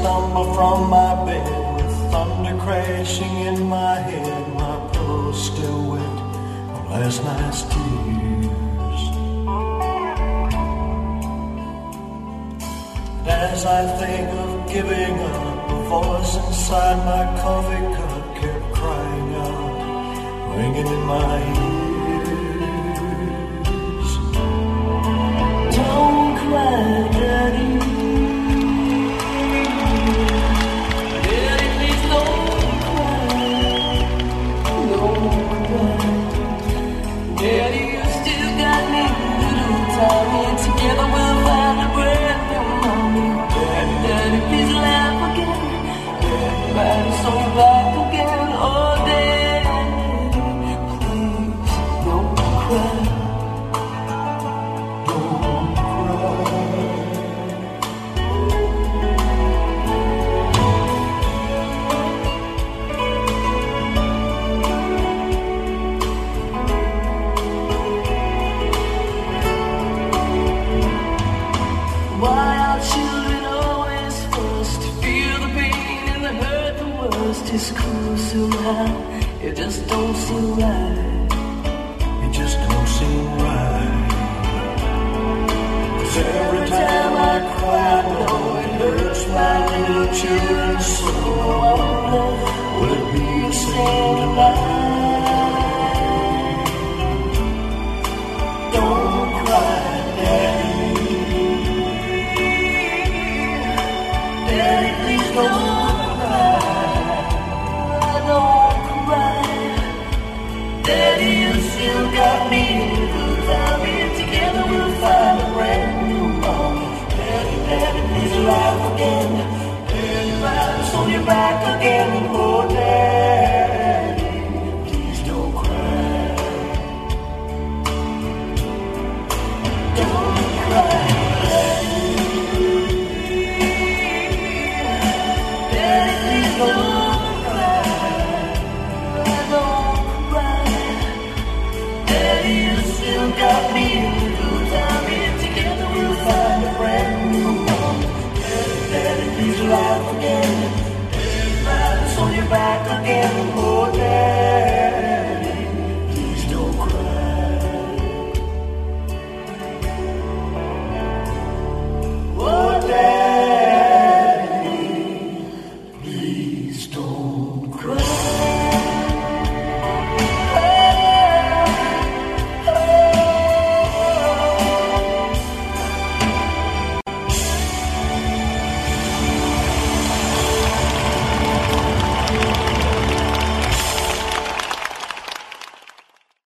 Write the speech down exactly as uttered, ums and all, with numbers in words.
stumble from my bed with thunder crashing in my head. My pillow's still wet from last night's tears. As I think of giving up, a voice inside my coffee cup kept crying out, ringing in my ears. Don't cry, Daddy. Daddy, please don't cry. Don't cry. Daddy, you still got me a little time. And together we'll find a brand new mommy. Daddy, Daddy, please laugh again. Daddy, so back again. Oh, Daddy, please don't cry. Don't cry. Why are children always forced to feel the pain and the hurt the worst? It's cruel somehow, it just don't seem right. It just don't seem right. 'Cause every time I cry, I know it hurts my little children's soul. I wonder, will it be the same tonight? Don't cry, Daddy. Daddy, please don't cry. Don't cry. Daddy, you still got me in good time. Here together we'll find a brand new home. Daddy, Daddy, please laugh again. Daddy, rise on your back again. Oh, Daddy, please don't cry. Don't cry. Don't cry, don't cry. Daddy, you still got me in the good time. Here together we'll find a brand new home. Daddy, Daddy, please laugh again. Daddy, rise on your back again. Oh, Daddy.